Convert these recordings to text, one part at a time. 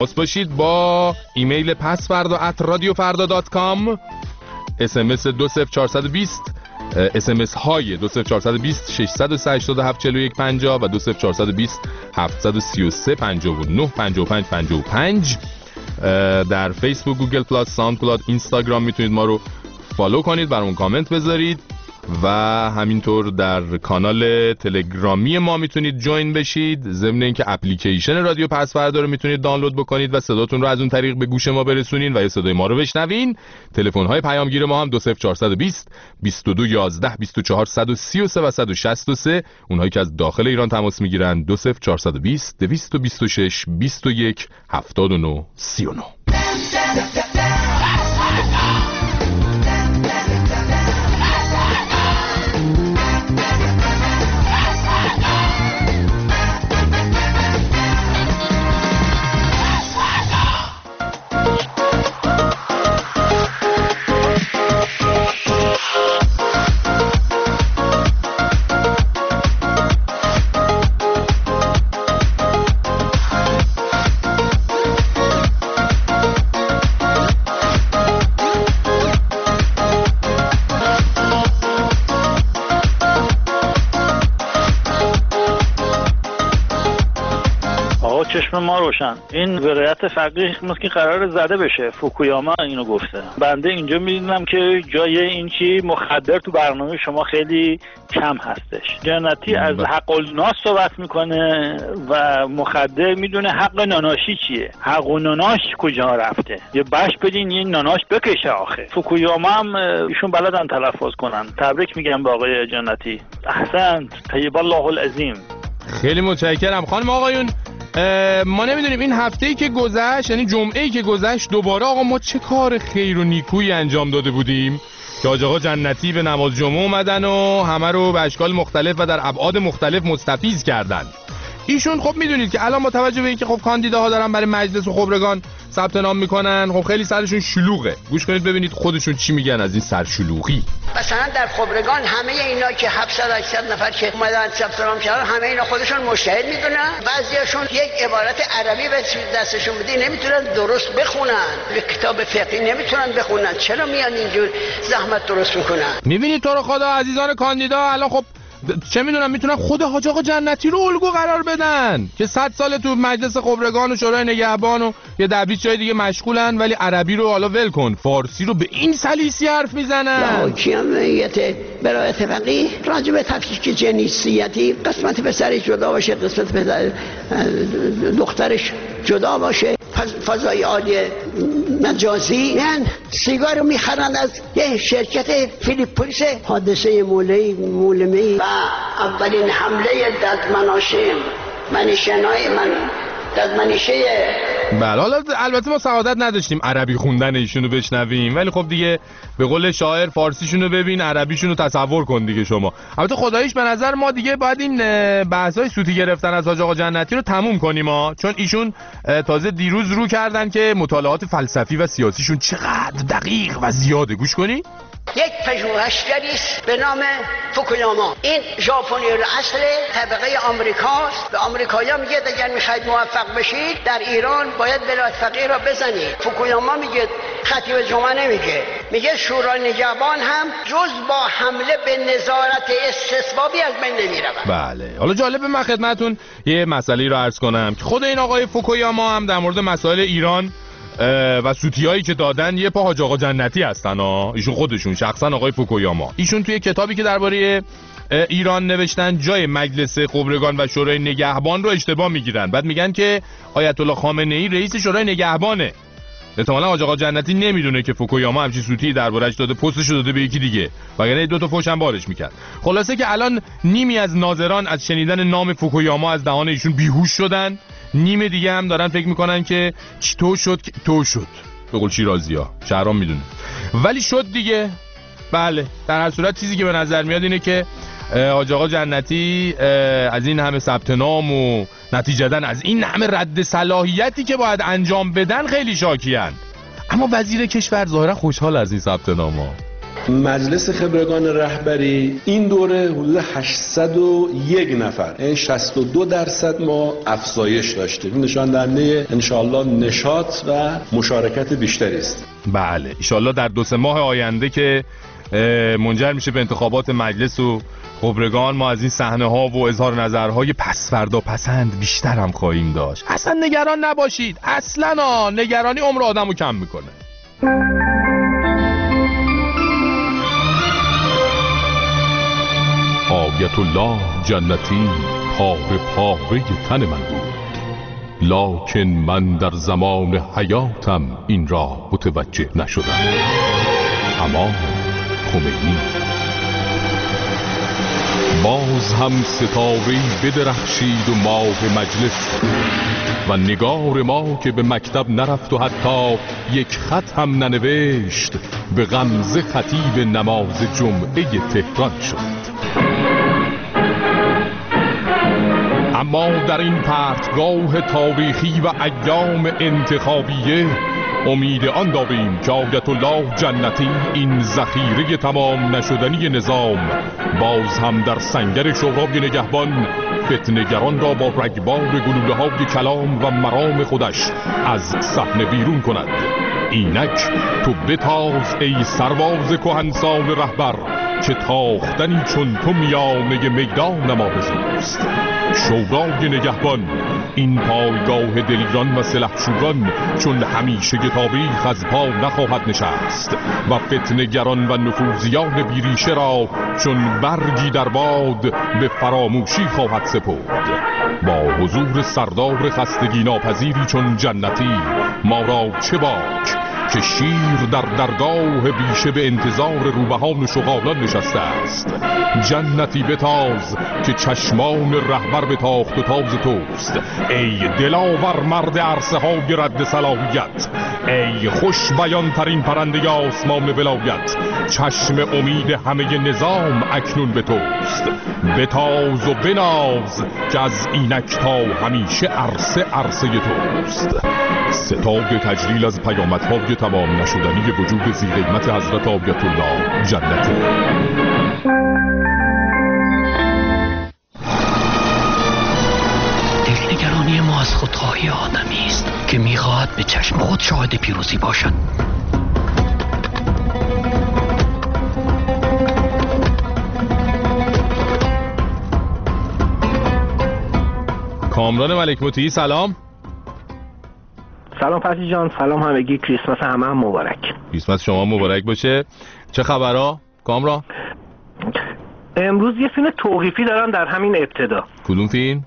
باز باشید با ایمیل pasfardo@radiofarda.com، SMS 20420، SMS های 20420 687 4150 و 20420 733 59 55 55. در فیسبوک، گوگل پلاس، ساوند کلاود، اینستاگرام میتونید ما رو فالو کنید، برامون کامنت بذارید و همینطور در کانال تلگرامی ما میتونید جوین بشید. ضمن اینکه اپلیکیشن رادیو پس‌فردا رو میتونید دانلود بکنید و صداتون رو از اون طریق به گوش ما برسونین و یا صدای ما رو بشنوین. تلفن های پیامگیر ما هم 20420 22 11 24 133 و 163. اونهایی که از داخل ایران تماس میگیرن 20420 226 21 79 39. چشم ما روشن. این ولایت فقیه که قرار زده بشه. فوکویاما اینو گفته. بنده اینجا میدونم که جای این چی مخدر تو برنامه شما خیلی کم هستش. جنتی از حق الناس صحبت میکنه و مخدر میدونه حق ناناشی چیه. حق و ناناش کجا رفته؟ یه بش بدین یه ناناش بکشه آخه. فوکویاما هم ایشون بلدن تلفظ کنن. تبریک میگم به آقای جنتی. احسنت. طیب الله العظیم. خیلی متشکرم. خانم آقایون، ما نمیدونیم این هفته‌ای که گذشت، یعنی جمعه‌ای که گذشت، دوباره آقا ما چه کار خیر و نیکویی انجام داده بودیم که حاج آقا جنتی به نماز جمعه اومدن و همه رو به اشکال مختلف و در ابعاد مختلف مستفیض کردن. ایشون خب میدونید که الان با توجه به اینکه خب کاندیداها دارن برای مجلس و خبرگان ثبت نام میکنن، خب خیلی سرشون شلوغه. گوش کنید ببینید خودشون چی میگن از این سرشلوغی. مثلا در خبرگان همه اینا که 700-800 نفر که اومدن ثبت نام کردن، همه اینا خودشون مجتهد میدونن. بعضیاشون یک عبارت عربی به دستشون بدی نمیتونن درست بخونن، کتاب فقهی نمیتونن بخونن. چرا میان اینجور زحمت درست میکنن؟ میبینید تو رو خدا عزیزان کاندیدا الان خب چه میدونم میتونن خود حاج آقا جنتی رو الگو قرار بدن که 100 سال تو مجلس خبرگان و شورای نگهبان و یه 10-20 جای دیگه مشغولن، ولی عربی رو حالا ول کن، فارسی رو به این سلیسی حرف میزنن. حاکمیت برای فقیه راجع به تفکیک جنسیتی قسمت پسرش جدا باشه، قسمت پسر دخترش جدا باشه، فضای عالی مجازی. من سیگار رو میخرن از یه شرکت فیلیپولیس. حادثه مولمی و اولین حمله ددمنیشه بله. حالا البته ما سعادت نداشتیم عربی خوندن ایشونو بشنویم، ولی خب دیگه به قول شاعر فارسیشونو ببین عربیشونو تصور کن دیگه شما. البته خداییش به نظر ما دیگه باید این بحثای صوتی گرفتن از حاج آقا جنتی رو تموم کنیم ها، چون ایشون تازه دیروز رو کردن که مطالعات فلسفی و سیاسیشون چقدر دقیق و زیاده. گوش کنی. یک پژوهشگری است به نام فوکویاما. این ژاپنی الاصل طبقه آمریکاست. به آمریکایی‌ها میگه اگر میخواید موفق بشید در ایران باید ولایت فقیه را بزنید. فوکویاما میگه، خطیب جمعه نمیگه، میگه شورای نگهبان هم جز با حمله به نظارت استثبابی از بین نمیرود. بله. حالا جالبه من خدمتتون یه مسئله رو عرض کنم که خود این آقای فوکویاما هم در مورد مسائل ایران و سوتیایی که دادن یه پا حاج آقا جنتی هستن ها. ایشون خودشون شخصا آقای فوکویاما، ایشون توی کتابی که درباره ایران نوشتن جای مجلس خبرگان و شورای نگهبان رو اشتباه میگیرن. بعد میگن که آیت الله خامنه ای رئیس شورای نگهبانه. احتمالاً حاج آقا جنتی نمیدونه که فوکویاما همچین سوتی دربارش داده، پستش داده به یکی دیگه، وگرنه 2 تا فوش هم بارش میکرد. خلاصه که الان نیمی از ناظران از شنیدن نام فوکویاما از دهان ایشون بیهوش شدن، نیم دیگه هم دارن فکر میکنن که تو شد که تو شد، به قول شیرازی‌ها، شهرام میدونه، ولی شد دیگه. بله. در هر صورت چیزی که به نظر میاد اینه که حاج آقا جنتی از این همه ثبت نام و نتیجتاً از این همه رد صلاحیتی که باید انجام بدن خیلی شاکیان، اما وزیر کشور ظاهرا خوشحال از این ثبت نام‌ها. مجلس خبرگان رهبری این دوره حدود 801 نفر، یعنی 62% ما افزایش داشتیم. نشان دهنده انشاءالله نشاط و مشارکت بیشتری است. بله انشاءالله در 2-3 ماه آینده که منجر میشه به انتخابات مجلس و خبرگان، ما از این صحنه ها و اظهار نظرهای پس فردا پسند بیشتر هم خواهیم داشت. اصلا نگران نباشید، اصلا نگرانی عمر آدمو کم میکنه. آیت الله جنتی پا به پاره تن من بود، لکن من در زمان حیاتم این را متوجه نشدم. اما خمینی باز هم ستاره‌ای بدرخشید و ماه مجلس و نگار ما که به مکتب نرفت و حتی یک خط هم ننوشت به غمزه خطیب نماز جمعه تهران شد. اما در این پرتگاه تاریخی و ایام انتخابیه امید آن داریم که آیت الله جنتی این ذخیره تمام نشدنی نظام باز هم در سنگر شورای نگهبان فتنه‌گران را با رگبار گلوله‌های کلام و مرام خودش از صحنه بیرون کند. اینک تو بتاز ای سرباز کهنسال رهبر که تاختنی چون تو میانه میدان ما بزوست. شورای نگهبان این پایگاه دلیران و سلحشوران چون همیشه تاریخ از پا نخواهد نشست و فتنه‌گران و نفوذیان بیریشه را چون برگی در باد به فراموشی خواهد سپرد. با حضور سردار خستگی ناپذیری چون جنتی ما را چه باک که شیر در درگاه بیشه به انتظار روبهان و شغالان نشسته است. جنتی بتاز که چشمان رهبر به تاخت و تاز توست. ای دلاور مرد عرصه های رد صلاحیت، ای خوش بیان ترین پرنده آسمان ولایت، چشم امید همه نظام اکنون به توست. بتاز و بناز که از اینک تا همیشه عرصه توست. ستاد تجلیل از پیامدهای تمام نشدنی وجود ذی قیمت حضرت آیت الله جنتی. دلنگرانی ما از خودخواهی آدمی است که میخواهد به چشم خود شاهد پیروزی باشد. کامران ملک مطیعی سلام. سلام فرشید جان، سلام همگی، کریسمس همه هم مبارک. کریسمس شما مبارک باشه. چه خبرها کامران؟ امروز یه فیلم توقیفی دارن در همین ابتدا. کدوم فیلم؟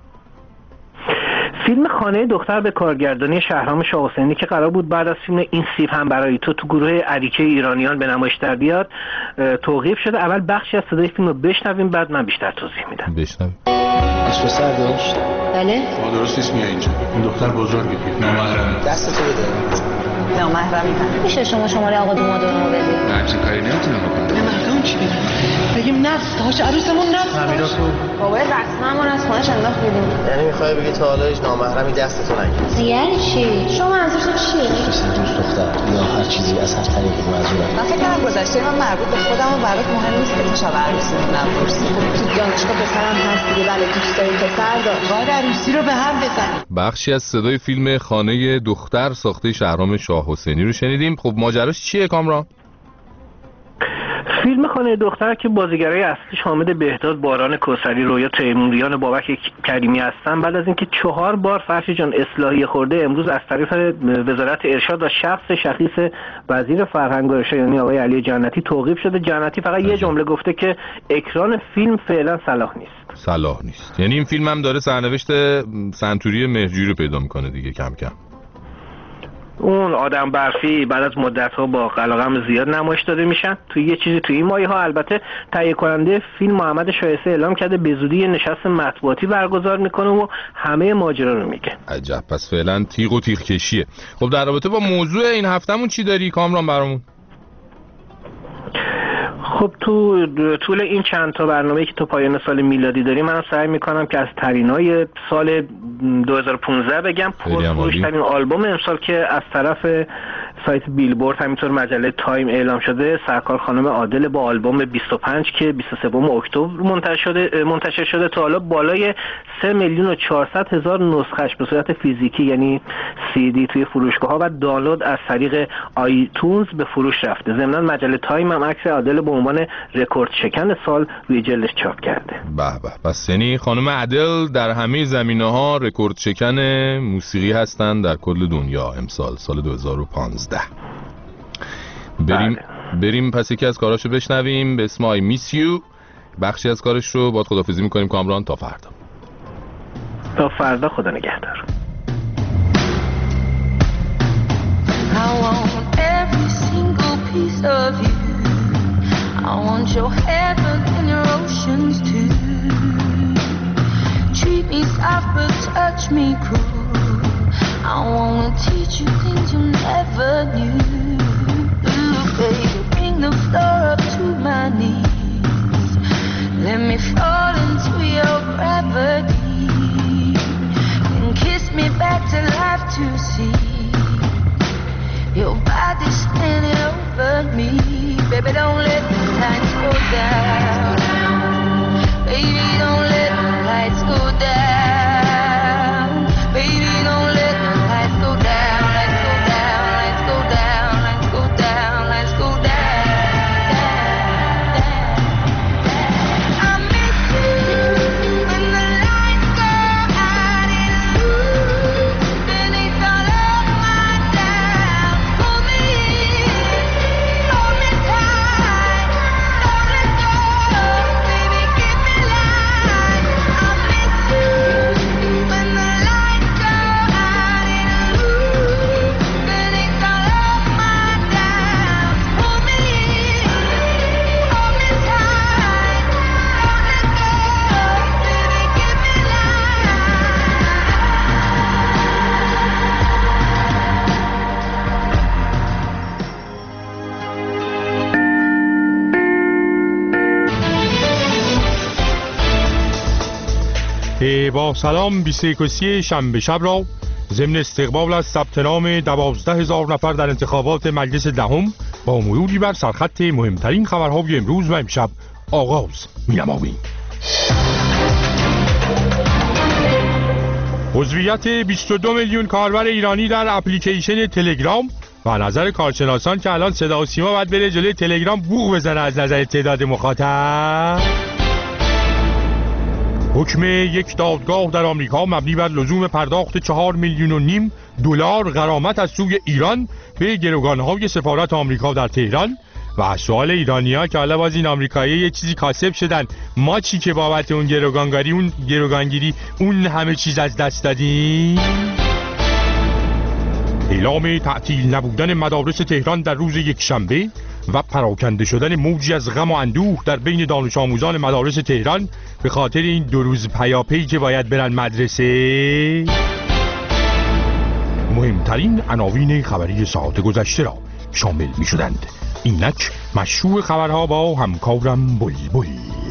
فیلم خانه دختر به کارگردانی شهرام شاه حسینی که قرار بود بعد از فیلم این سیب هم برای تو گروه اریکه ایرانیان به نمایش در بیاد توقیف شده. اول بخشی از صدای فیلم رو بشنویم بعد من بیشتر توضیح میدم. بشنویم. اسم سر داشت؟ بله؟ ما درست نیست میای اینجا. این دختر بزرگه، نامحرمه. دستتو بده. نامحرمی هم. میشه شما شماره آقا دومادونو بدید؟ نه همچین کاری نمیتونم بکنم. به مردم چی بگیم نفت داشت عروسمون نفت داشت. بابای رسممون از خونش انداخت بیرون. یعنی میخوای بگی تا حالا هیچ نامحرمی دستتو نگرفت؟ یعنی چی؟ شما منظورتون چیه؟ مثل دوست دختر یا هر چیزی از هر طریقی منظورم. من فکر کنم گذشته من مربوط به خودم و برات مهم نیست که تو شب عروسیمون نپرسی. تو دانشگاه پسرم هست دیگه، بله دوست داری پسر دار. باید عروسی رو به هم بزنیم. بخشی از صدای فیلم خانه دختر ساخته شهرام شاه حسینی رو شنیدیم. خب ماجراش چیه کامران؟ فیلم خانه دختر که بازیگرای اصلیش حامد بهداد، باران کوثری، رویا تیموریان، بابک کریمی هستن، بعد از اینکه 4 بار فرشید جان اصلاحیه خورده، امروز از طریق وزارت ارشاد و شخص شخیص وزیر فرهنگ و ارشاد یعنی آقای علی جنتی توقیف شده. جنتی فقط یه جمله گفته که اکران فیلم فعلا صلاح نیست. یعنی این فیلم هم داره سرنوشت سنتوری مهرجویی رو پیدا میکنه دیگه کم کم. اون آدم برفی بعد از مدت‌ها با قلقم زیاد نمایش داده میشن. توی یه چیزی توی این مایه‌ها البته تهیه کننده فیلم محمد شایسته اعلام کرده به زودی یه نشست مطبوعاتی برگزار میکنه و همه ماجرا رو میگه. عجب، پس فعلا تیغ و تیغ کشیه. خب در رابطه با موضوع این هفتمون چی داری کامران برامون؟ خب تو طول این چند تا برنامه‌ای که تو پایان سال میلادی داریم من سعی میکنم که از ترینای سال 2015 بگم، پرفروش‌ترین آلبوم امسال که از طرف سایت بیلبورد همینطور مجله تایم اعلام شده سرکار خانم عادل با آلبوم 25 که 23 اکتبر منتشر شده تا حالا بالای 3,400,000 نسخه‌اش به صورت فیزیکی یعنی CD توی فروشگاه‌ها و دانلود از طریق آیتونز به فروش رفته. ضمناً مجله تایم هم عکس عادل به عنوان رکورد شکن سال روی جلدش چاپ کرده. به به. پس یعنی خانم عادل در همه زمینه‌ها رکورد شکن موسیقی هستن در کل دنیا امسال سال 2015. بریم پس یکی از کاراشو بشنویم به اسم I Miss You. بخشی از کارش رو باید خداحافظی می‌کنیم کامران تا فردا. تا فردا خدا نگهدار. I want every single piece of you. I want your heaven and your oceans too. Treat me soft but touch me cool. I wanna teach you things you never knew. Ooh, baby, bring the floor up to my knees. Let me fall into your gravity. And kiss me back to life to see. Your body standing over me. Baby, don't let the lights go down. Baby, don't let the lights go down. Baby, don't let the lights go down. Lights go down, lights go down, lights go down, lights go down. I miss you when the lights go out and loose beneath all of my down. Hold me tight, don't let go. Baby, give me life. I miss you when the lights go out and loose beneath all of my down. Hold me tight, don't let go. Baby, give me با سلام 21 شنبه شب را ضمن استقبال از ثبت نام 12,000 نفر در انتخابات مجلس دهم با مروری بر سرخط مهمترین خبرهای امروز و امشب آغاز می‌نماییم. عضویت 22 میلیون کاربر ایرانی در اپلیکیشن تلگرام و نظر کارشناسان که الان صدا و سیما باید بره جلوی تلگرام بوق بزنه از نظر تعداد مخاطب. حکم یک دادگاه در آمریکا مبنی بر لزوم پرداخت 4.5 میلیون دلار غرامت از سوی ایران به گروگان‌های سفارت آمریکا در تهران و سوال ایرانی‌ها که حالا باز این آمریکایی یه چیزی کاسب شدن ما چی که بابت اون گروگانگیری اون همه چیز از دست دادیم. اعلام تعطیل نبودن مدارس تهران در روز یکشنبه و پراکنده شدن موجی از غم و اندوه در بین دانش آموزان مدارس تهران به خاطر این 2 روز پیاپی که باید برن مدرسه. مهمترین عناوین خبری ساعت گذشته را شامل می شدند. اینک مشروع خبرها با همکارم بلبل.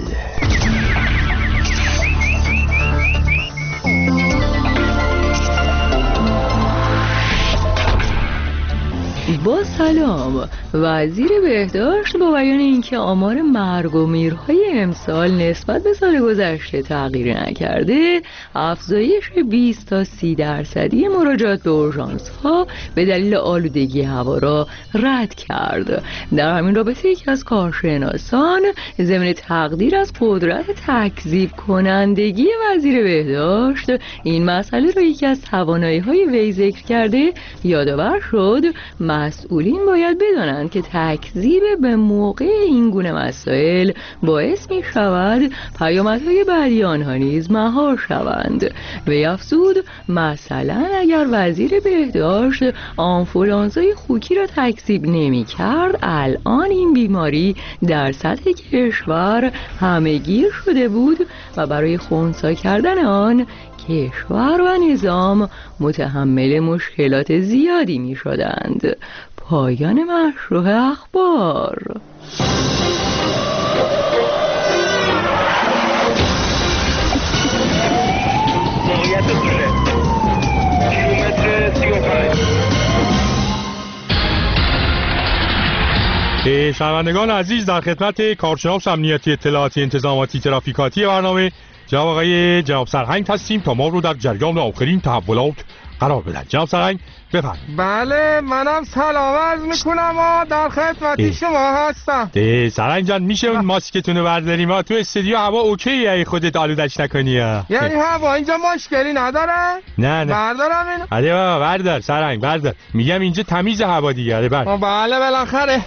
با سلام. وزیر بهداشت با بیان اینکه آمار مرگ و میرهای امسال نسبت به سال گذشته تغییری نکرده، افزایش 20 تا 30% مراجعات به اورژانس‌ها به دلیل آلودگی هوا را رد کرد. در همین رابطه یکی از کارشناسان ضمن تقدیر از قدرت تکذیب کنندگی وزیر بهداشت این مسئله را یکی از توانایی‌های وی ذکر کرده یادآور شد مسئولین باید بدانند که تکذیب به موقع این گونه مسائل باعث می شود پیامدهای بعدی آنها نیز مهار شوند. وی افزود مثلا اگر وزیر بهداشت آنفولانزای خوکی را تکذیب نمی کرد الان این بیماری در سطح کشور همه‌گیر شده بود و برای خنثی کردن آن کشور و نظام متحمل مشکلات زیادی می شدند. پایان مشروع اخبار. موقعیت دوره کیلومتر 35 شنوندگان عزیز، در خدمت کارشناس امنیتی اطلاعاتی انتظاماتی ترافیکاتی برنامه جناب سرهنگ هستیم تا ما رو در جریان آخرین تحولات قرار بدن. جناب سرهنگ بفرمایید. بله منم سلام عرض میکنم و در خدمت شما هستم. سرهنگ جان میشه اون ماسکتون رو برداریم؟ ما تو استودیو هوا اوکیه، ای خودت آلودش نکنی. یعنی هوا اینجا مشکلی نداره؟ نه بردارم اینو؟ آره بابا بردار سرهنگ بردار، میگم اینجا تمیز هوا دیگه. آره بله بالاخره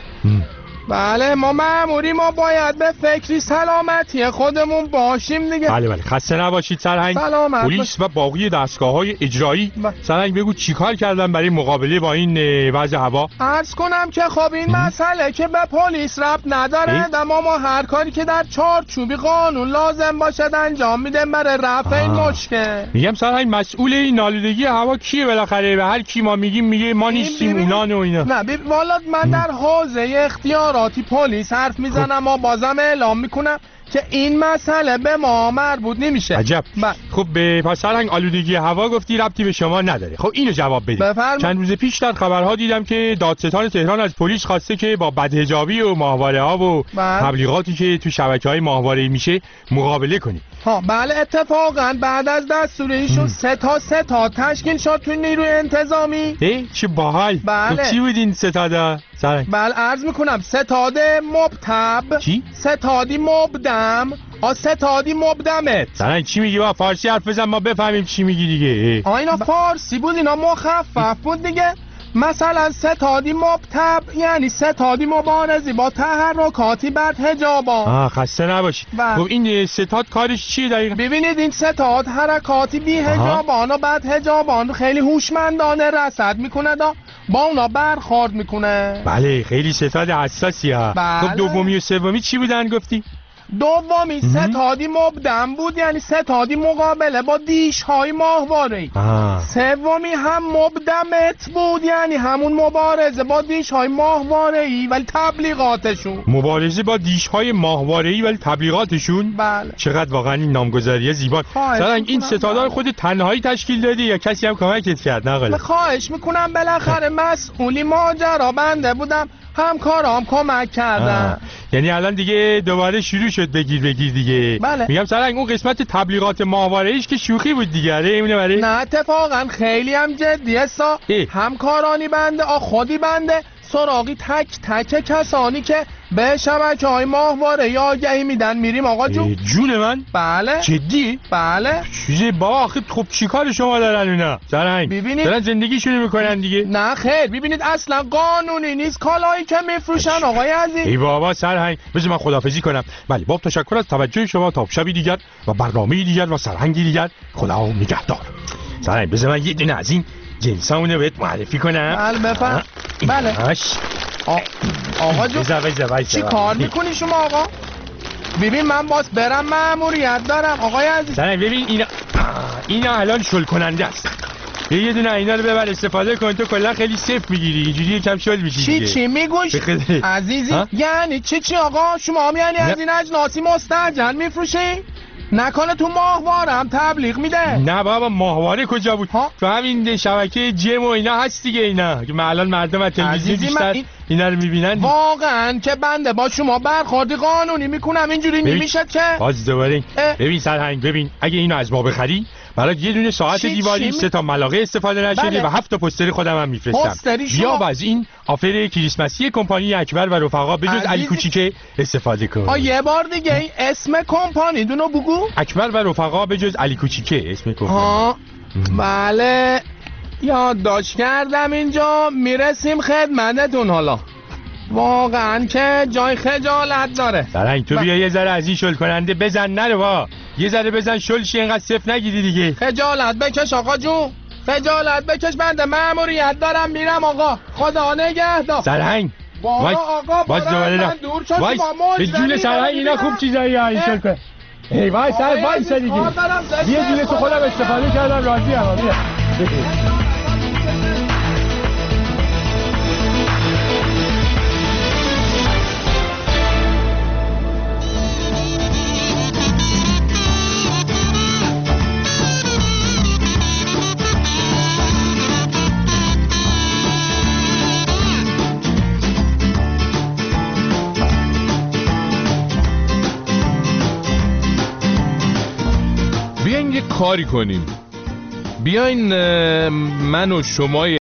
بله ما مأموری ما باید به فکری سلامتی خودمون باشیم دیگه. بله خسته نباشید سرهنگ. سلامت پلیس و باقی دستگاه‌های اجرایی سرهنگ بگو چیکار کردن برای مقابله با این وضع هوا؟ عرض کنم که خب این مسئله که به پلیس ربط نداره، اما ما هر کاری که در چارچوب قانون لازم باشد انجام میدیم برای رفع این مشکل. میگم سرهنگ مسئول این آلودگی هوا کیه بالاخره؟ به هر کی ما میگیم میگه ما نیستیم اونان و اینا. نه والا من در حوزه اختیاراتی پلیس حرف میزنم و بازم اعلام میکنم که این مسئله به ما مربوط نمیشه. عجب. خب پس سرهنگ آلودگی هوا گفتی ربطی به شما نداره. خب اینو جواب بده. چند روز پیش در خبرها دیدم که دادستان تهران از پلیس خواسته که با بدحجابی و ماهواره ها و تبلیغاتی که تو شبکه‌های ماهواره‌ای میشه مقابله کنی. بله اتفاقا بعد از دستور ایشون سه تا تشکیل شد تو نیروی انتظامی. چه باحال. بله. چی بود این ستاده؟ بله عرض میکنم ستاد مبتب. چی؟ ستادی مبدم. ستادی مبدمت. سرهنگ چی میگی؟ با فارسی حرف بزن ما بفهمیم چی میگی دیگه. اینا فارسی بود، اینا مخفف بود دیگه. مثلا ستادی مبتب یعنی ستادی مبارزی با تحرکاتی بدحجابان. خسته نباشید. خب این ستاد کارش چیه دقیقا؟ ببینید این ستاد حرکاتی بی‌حجابان و بدحجابان خیلی هوشمندانه رصد میکنه با اونا برخورد میکنه. بله خیلی ستاد حساسی ها. خب دومی و سومی چی بودن گفتی؟ دومی ستادی مبدم بود، یعنی ستادی مقابله با دیش های ماهواره‌ای. سومی هم مبدمت بود، یعنی همون مبارزه با دیش های ماهواره‌ای ولی تبلیغاتشون. مبارزه با دیش های ماهواره‌ای ولی تبلیغاتشون؟ بله. چقدر واقعا این نامگذاری زیبا. سرهنگ این ستادا رو خود تنهایی تشکیل دادی یا کسی هم کمکت کرد؟ نقل. خواهش میکنم بالاخره مسئولی ماجرا بنده بودم، همکارام کمک کردن. یعنی الان دیگه دوباره شروع شد بگیر دیگه. بله. میگم سرهنگ اون قسمت تبلیغات ماهواره‌ایش که شوخی بود دیگه. ایمونه برای؟ نه اتفاقا خیلی هم جدیه همکارانی بنده خودی بنده سراغی تک کسانی که به شبکه‌های ماهواره آگهی میدن میریم آقا جون من؟ بله. جدی؟ بله. چیزه بابا آخه خب چیکار شما دارن اونا؟ سرهنگ ببینید دارن زندگیشون میکنن دیگه. نه خیر ببینید اصلا قانونی نیست کالایی که میفروشن آقای عزیز. ای بابا سرهنگ بذار من خداحافظی کنم. بله با تشکر از توجه شما تا شبی دیگر و برنامه‌ای دیگر و سرهنگی دیگر. خدا نگهدار. سرهنگ بذار من یه دونه از این جنسامونو بهت معرفی کنم. بله بفرم. بله آقا جو چی کار میکنی شما آقا؟ ببین من باز برم مأموریت دارم آقای عزیز. سرهنگ ببین اینا الان شل کننده است. یه دونه اینا رو ببر استفاده کن، تو کلا خیلی سیف میگیری، اینجوری یکم شل میشی دیگه. چی میگوش عزیزی؟ یعنی چی آقا شما یعنی از این اجناسی مستعجل میفروشی؟ نکنه تو ماهواره هم تبلیغ میده؟ نه بابا ماهواره کجا بود؟ تو همین شبکه جم و اینا هست دیگه. اینا که الان مردم از تلویزیون بیشتر اینا رو میبینن. واقعا که بنده با شما برخوردی قانونی میکنم اینجوری نمیشه که. باز دوباره ببین سرهنگ ببین اگه اینو از ما بخری برای یه دونه ساعت دیواری 3 تا ملاقه استفاده نشده و 7 تا پوستر خودم هم میفرستم. یا از این آفر کریسمسی کمپانی اکبر و رفقا به جز علی کوچیک استفاده کن. یه بار دیگه این اسم کمپانی دونو بگو. اکبر و رفقا به جز علی کوچیک اسم کمپانی. بله یادداشت کردم اینجا. میرسیم خدمتتون. حالا واقعا که جای خجالت داره. سرهنگ تو بیا یه ذره از این شل کننده بزن نره با. یه ذره بزن شل شی اینقدر صفر نگیری دیگه. خجالت بکش آقا جون. خجالت بکش بنده مأموریت دارم میرم آقا. خدا نگهدار. سرهنگ آقا باز دوباره دور شد شما به جون سرهنگ اینا خوب چیزایی این شل کن. ای وای سر وای دیگه. یه جون تو خودم استفاده کردم راضی ام. بیا کاری کنیم، بیاین من و شما